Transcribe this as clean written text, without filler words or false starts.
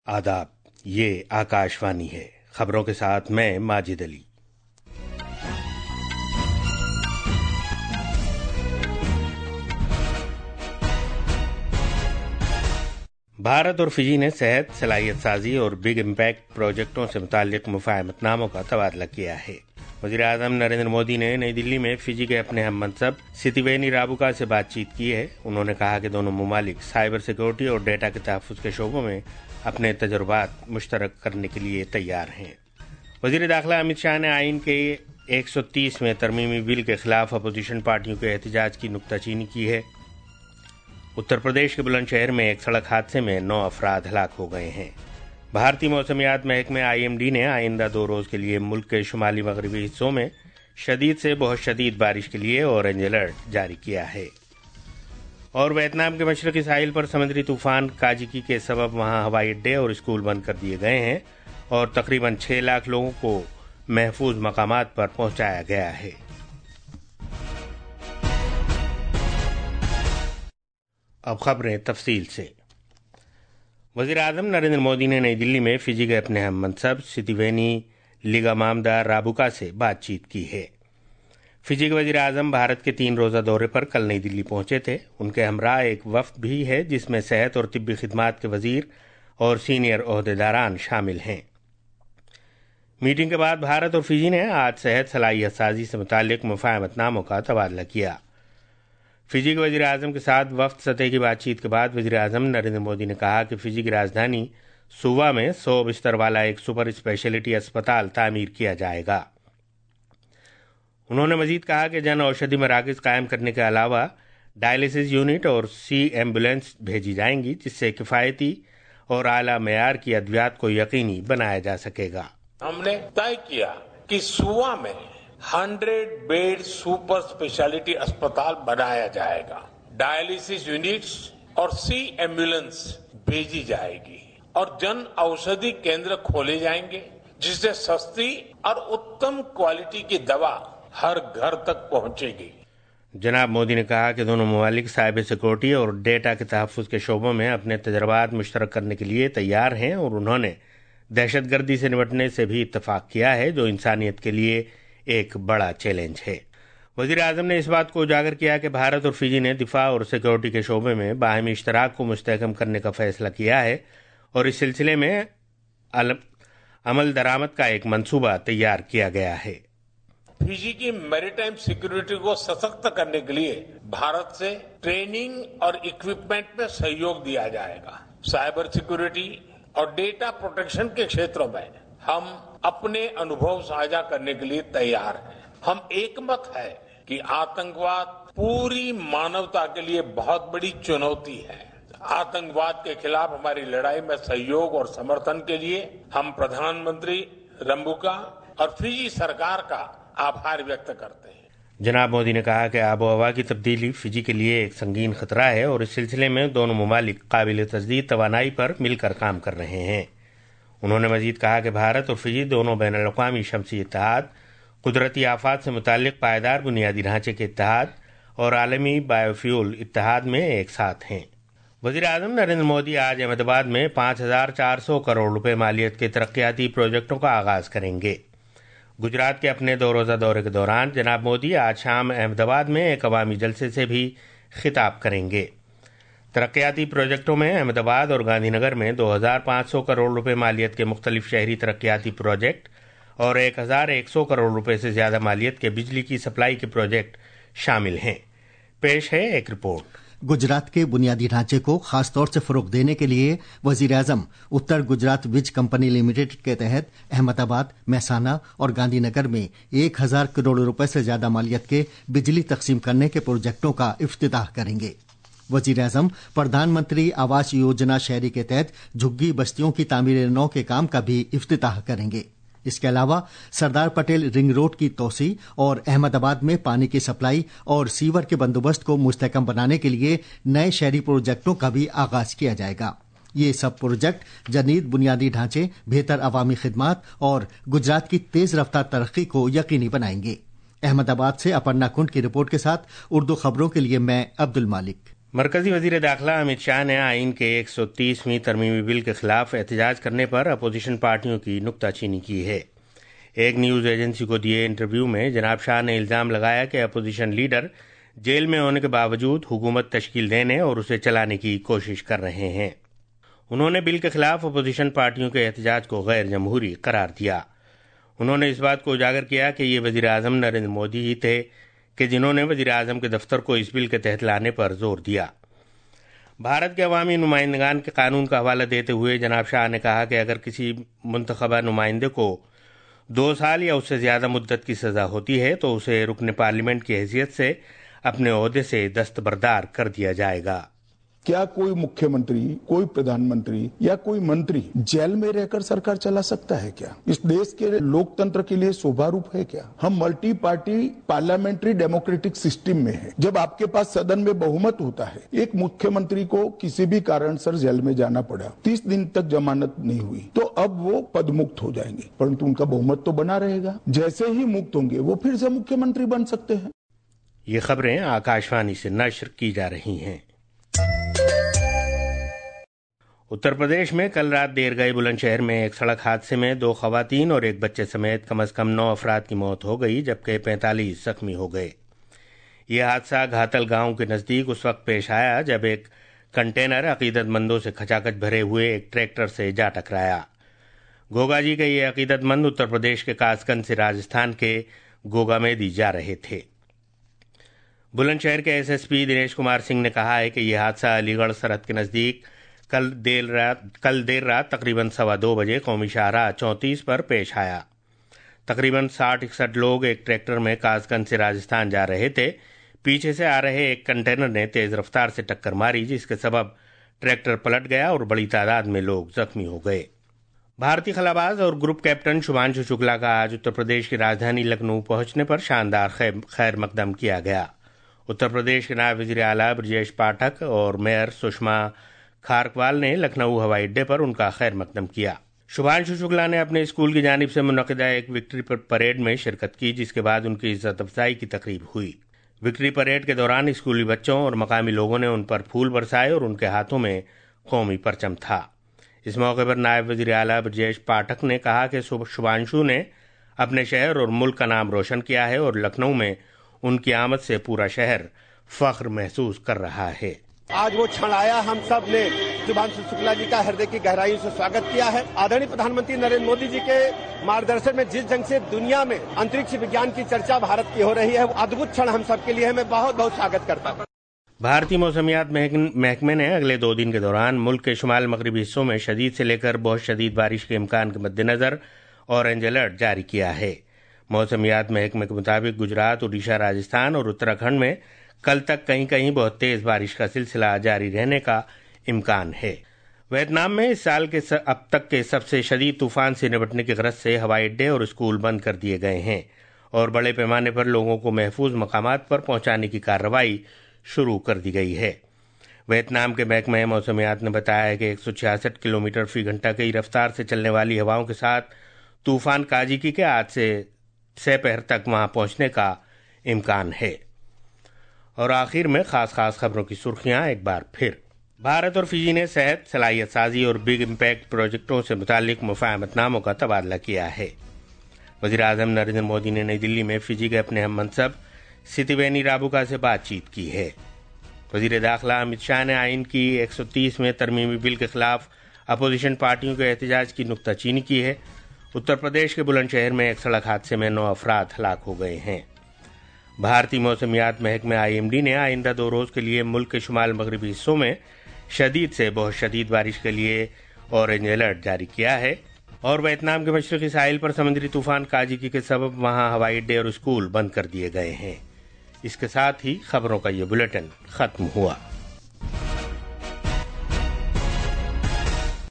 आदाब, ये आकाशवाणी है। खबरों के साथ मैं माजिद अली। भारत और फिजी ने सेहत, सलाहियत साजी और बिग इम्पैक्ट प्रोजेक्टों से मुताल्लिक मुफाहमतनामों का तबादला किया है। वज़ीर-ए-आज़म नरेंद्र मोदी ने नई दिल्ली में फिजी के अपने हम मनसब सितिवेनी राबुका से बातचीत की है। उन्होंने कहा कि दोनों मुमालिक साइबर सिक्योरिटी और डेटा के तहफ़्फ़ुज़ के शोबों में अपने तजुर्बात मुश्तरक करने के लिए तैयार हैं। वज़ीर दाखिला अमित शाह ने आइन के 130वें तरमीमी बिल के खिलाफ अपोजिशन पार्टियों के एहतजाज की नुक्ताचीनी की है। उत्तर प्रदेश के बुलंदशहर में एक सड़क हादसे में 9 अफराद हलाक हो गए हैं। भारतीय मौसमियात महकमे IMD ने आइंदा 2 रोज़ के लिए मुल्क के शुमाली मगरबी हिस्सों में शदीद से बहुत शदीद बारिश के लिए ऑरेंज अलर्ट जारी किया है। और वियतनाम के मशरकी साहिल पर समुद्री तूफान काजिकी के सबब वहां हवाई अड्डे और स्कूल बंद कर दिए गए हैं और तकरीबन 6 लाख लोगों को महफूज मकामात पर पहुंचाया गया है। अब खबरें तफसील से। वज़ीर-ए-आज़म नरेंद्र मोदी ने नई दिल्ली में फिजी के अपने हम मनसब सितिवेनी लिगामामदा राबुका से बातचीत की है। फिजी के वज़ीर-ए-आज़म भारत के 3 रोज़ा दौरे पर कल नई दिल्ली पहुंचे थे। उनके हमरा एक वफ़द भी है जिसमें सेहत और तिब्बी खिदमात के वज़ीर और सीनियर ओहदेदारान शामिल हैं। मीटिंग के बाद भारत और फिजी ने आज सेहत, सलाहियत साजी से मुताल्लिक मुफाहमतनामों का तबादला किया। फिजी के वज़ीर-ए-आज़म के साथ वफ़द सतह की बातचीत के बाद वज़ीर-ए-आज़म नरेंद्र मोदी ने कहा कि फिजी की राजधानी सुवा में 100 बिस्तर वाला एक सुपर स्पेशलिटी अस्पताल तामीर किया जाएगा। उन्होंने मजीद कहा कि जन औषधि मराकज़ कायम करने के अलावा डायलिसिस यूनिट और सी एम्बुलेंस भेजी जाएंगी, जिससे किफ़ायती और आला मेयार की अद्वियात को यकीनी बनाया जा सकेगा। हमने तय किया कि सुवा में 100 बेड सुपर स्पेशलिटी अस्पताल बनाया जाएगा, डायलिसिस यूनिट्स और सी एम्बुलेंस भेजी जाएगी और जन औषधि केंद्र खोले जाएंगे, जिससे सस्ती और उत्तम क्वालिटी की दवा हर घर तक पहुंचेगी। जनाब मोदी ने कहा कि दोनों ममालिक साइबर सिक्योरिटी और डेटा के तहफ़्फ़ुज़ के शोबों में अपने तजुर्बात मुश्तरक करने के लिए तैयार हैं और उन्होंने दहशतगर्दी से निपटने से भी इत्तफ़ाक़ किया है, जो इंसानियत के लिए एक बड़ा चैलेंज है। वज़ीर-ए-आज़म ने इस बात को उजागर किया कि भारत और फिजी ने दिफा और सिक्योरिटी के शोबे में बाहमी इश्तराक को मुस्तहकम करने का फैसला किया है और इस सिलसिले में अमल दरामद का एक मंसूबा तैयार किया गया है। फिजी की मैरीटाइम सिक्योरिटी को सशक्त करने के लिए भारत से ट्रेनिंग और इक्विपमेंट में सहयोग दिया जाएगा। साइबर सिक्योरिटी और डेटा प्रोटेक्शन के क्षेत्रों में हम अपने अनुभव साझा करने के लिए तैयार हैं। हम एकमत है कि आतंकवाद पूरी मानवता के लिए बहुत बड़ी चुनौती है। आतंकवाद के खिलाफ हमारी लड़ाई में सहयोग और समर्थन के लिए हम प्रधानमंत्री रंबुका और फिजी सरकार का आभार व्यक्त करते हैं। जनाब मोदी ने कहा कि आबो हवा की तब्दीली फिजी के लिए एक संगीन खतरा है और इस सिलसिले में दोनों ममालिक काबिल तजदीद तवानाई पर मिलकर काम कर रहे हैं। उन्होंने मजीद कहा कि भारत और फिजी दोनों बैनुल-अक़वामी शमसी इत्तेहाद, कुदरती आफात से मुताल्लिक पायदार बुनियादी ढांचे के इत्तेहाद और आलमी बायोफ्यूल इत्तेहाद में एक साथ हैं। वज़ीर-ए-आज़म नरेंद्र मोदी आज अहमदाबाद में 5,400 करोड़ रुपए मालियत के तरक्याती प्रोजेक्टों का आगाज करेंगे। गुजरात के अपने 2 रोज़ा दौरे के दौरान जनाब मोदी आज शाम अहमदाबाद में एक अवामी जलसे से भी खिताब करेंगे। तरक्याती प्रोजेक्टों में अहमदाबाद और गांधीनगर में 2,500 करोड़ रुपए मालियत के मुख्तलिफ शहरी तरक्याती प्रोजेक्ट और 1,100 करोड़ रुपए से ज्यादा मालियत के बिजली की सप्लाई के प्रोजेक्ट शामिल हैं। पेश है एक रिपोर्ट। गुजरात के बुनियादी ढांचे को खासतौर से फरोग देने के लिए वज़ीर-ए-आज़म उत्तर गुजरात विज कंपनी लिमिटेड के तहत अहमदाबाद, महसाना और गांधीनगर में 1,000 करोड़ रुपए से ज्यादा मालियत के बिजली तकसीम करने के प्रोजेक्टों का इफ्तिताह करेंगे। वज़ीर-ए-आज़म प्रधानमंत्री आवास योजना शहरी के तहत झुग्गी बस्तियों की तामीर नौ के काम का भी इफ्तिताह करेंगे। इसके अलावा सरदार पटेल रिंग रोड की तोसी और अहमदाबाद में पानी की सप्लाई और सीवर के बंदोबस्त को मुस्तहकम बनाने के लिए नए शहरी प्रोजेक्टों का भी आगाज किया जाएगा। ये सब प्रोजेक्ट जदीद बुनियादी ढांचे, बेहतर अवामी खिदमात और गुजरात की तेज रफ्तार तरक्की को यकीनी बनाएंगे। अहमदाबाद से अपर्णा कुंड की रिपोर्ट के साथ उर्दू खबरों के लिए मैं अब्दुल मालिक। مرکزی وزیر داخلہ امت شاہ نے آئین کے 130ویں ترمیمی بل کے خلاف احتجاج کرنے پر اپوزیشن پارٹیوں کی نکتہ چینی کی ہے۔ ایک نیوز ایجنسی کو دیے انٹرویو میں جناب شاہ نے الزام لگایا کہ اپوزیشن لیڈر جیل میں ہونے کے باوجود حکومت تشکیل دینے اور اسے چلانے کی کوشش کر رہے ہیں۔ انہوں نے بل کے خلاف اپوزیشن پارٹیوں کے احتجاج کو غیر جمہوری قرار دیا۔ انہوں نے اس بات کو اجاگر کیا کہ یہ وزیر اعظم نریندر مودی ہی تھے کہ جنہوں نے وزیر اعظم کے دفتر کو اس بل کے تحت لانے پر زور دیا۔ بھارت کے عوامی نمائندگان کے قانون کا حوالہ دیتے ہوئے جناب شاہ نے کہا کہ اگر کسی منتخبہ نمائندے کو 2 سال یا اس سے زیادہ مدت کی سزا ہوتی ہے تو اسے رکن پارلیمنٹ کی حیثیت سے اپنے عہدے سے دستبردار کر دیا جائے گا۔ کیا کوئی مکھیہ منتری، کوئی پردھان منتری یا کوئی منتری جیل میں رہ کر سرکار چلا سکتا ہے کیا؟ اس دیش کے لوکتنتر کے لیے شوبھا روپ ہے کیا؟ ہم multi party parliamentary democratic system میں ہیں۔ جب آپ کے پاس صدن میں بہمت ہوتا ہے، ایک مکھیہ منتری کو کسی بھی کارن سے جیل میں جانا پڑا، 30 دن تک ضمانت نہیں ہوئی، تو اب وہ پد مکت ہو جائیں گے، پرنتو ان کا بہمت تو بنا رہے گا۔ جیسے ہی مکت ہوں گے وہ پھر سے مکھیہ منتری بن سکتے ہیں۔ یہ خبریں آکاشوانی سے نشر کی جا رہی ہیں۔ اتر پردیش میں کل رات دیر گئے بلند شہر میں ایک سڑک حادثے میں 2 خواتین اور ایک بچے سمیت کم از کم 9 افراد کی موت ہو گئی جبکہ 45 زخمی ہو گئے۔ یہ حادثہ گھاتل گاؤں کے نزدیک اس وقت پیش آیا جب ایک کنٹینر عقیدت مندوں سے کھچاکھچ بھرے ہوئے ایک ٹریکٹر سے جا ٹکرایا۔ گوگا جی کے یہ عقیدت مند اتر پردیش کے کاسگنج سے راجستھان کے گوگا میدی جا رہے تھے۔ بلند شہر کے SSP دنیش کمار سنگھ نے کہا ہے کہ یہ حادثہ علی گڑھ سرحد کے نزدیک کل دیر رات تقریباً 2:15 بجے قومی شاہراہ 34 پر پیش آیا۔ تقریباً 60-61 لوگ ایک ٹریکٹر میں کاسگنج سے راجستھان جا رہے تھے۔ پیچھے سے آ رہے ایک کنٹینر نے تیز رفتار سے ٹکر ماری جس کے سبب ٹریکٹر پلٹ گیا اور بڑی تعداد میں لوگ زخمی ہو گئے۔ بھارتی خلا باز اور گروپ کیپٹن شبھانشو شکلا کا آج اتر پردیش کی راجدھانی لکھنؤ پہنچنے پر شاندار خیر مقدم کیا گیا۔ اتر پردیش کے نائب وزیر اعلیٰ برجیش پاٹھک اور میئر سشما کھارکوال نے لکھنؤ ہوائی اڈے پر ان کا خیر مقدم کیا۔ شبھانشو شکلا نے اپنے اسکول کی جانب سے منعقدہ ایک وکٹری پریڈ میں شرکت کی جس کے بعد ان کی عزت افزائی کی تقریب ہوئی۔ وکٹری پریڈ کے دوران اسکولی بچوں اور مقامی لوگوں نے ان پر پھول برسائے اور ان کے ہاتھوں میں قومی پرچم تھا۔ اس موقع پر نائب وزیر اعلیٰ برجیش پاٹھک نے کہا کہ شبھانشو نے اپنے شہر اور ملک کا نام روشن کیا ہے اور لکھنؤ میں ان کی آمد سے پورا شہر فخر محسوس کر رہا ہے۔ آج وہ چھڑ آیا، ہم سب نے شبھانشو شکلا جی کا ہردے کی گہرائی سے سواگت کیا ہے۔ آدرنی پردھان منتری نریندر مودی جی کے مارگدرشن میں جس جنگ سے دنیا میں انترکش وگیان کی چرچا بھارت کی ہو رہی ہے، وہ ادبھت چھڑ ہم سب کے لیے ہے۔ میں بہت بہت سواگت کرتا ہوں۔ بھارتی موسمیات محکمے نے اگلے 2 دن کے دوران ملک کے شمال مغربی حصوں میں شدید سے لے کر بہت شدید بارش کے امکان کے مد نظر اورنج الرٹ جاری کیا ہے۔ موسمیات محکمے کے مطابق گجرات، اڈیشہ، راجستھان اور اتراکھنڈ میں کل تک کہیں کہیں بہت تیز بارش کا سلسلہ جاری رہنے کا امکان ہے۔ ویتنام میں اس سال کے اب تک کے سب سے شدید طوفان سے نمٹنے کی غرض سے ہوائی اڈے اور اسکول بند کر دیے گئے ہیں اور بڑے پیمانے پر لوگوں کو محفوظ مقامات پر پہنچانے کی کارروائی شروع کر دی گئی ہے۔ ویتنام کے محکمہ موسمیات نے بتایا ہے کہ 166 کلومیٹر فی گھنٹہ کی رفتار سے چلنے والی ہواؤں کے ساتھ طوفان کاجیکی کے آج سے پہر تک وہاں پہنچنے کا امکان ہے۔ اور آخر میں خاص خبروں کی سرخیاں ایک بار پھر۔ بھارت اور فجی نے صحت، صلاحیت سازی اور بگ امپیکٹ پروجیکٹوں سے متعلق مفاہمت ناموں کا تبادلہ کیا ہے۔ وزیر اعظم نریندر مودی نے نئی دلی میں فجی کے اپنے ہم منصب ستیوینی رابوکا سے بات چیت کی ہے۔ وزیر داخلہ امت شاہ نے آئین کی 130ویں ترمیمی بل کے خلاف اپوزیشن پارٹیوں کے احتجاج کی نکتہ چینی کی ہے۔ اتر پردیش کے بلند شہر میں ایک سڑک حادثے میں 9 افراد ہلاک ہو گئے ہیں۔ بھارتی موسمیات محکمہ IMD نے آئندہ 2 روز کے لیے ملک کے شمال مغربی حصوں میں شدید سے بہت شدید بارش کے لیے اورنج الرٹ جاری کیا ہے اور ویتنام کے مشرقی ساحل پر سمندری طوفان کاجیکی کے سبب وہاں ہوائی اڈے اور اسکول بند کر دیے گئے ہیں۔ اس کے ساتھ ہی خبروں کا یہ بلیٹن ختم ہوا۔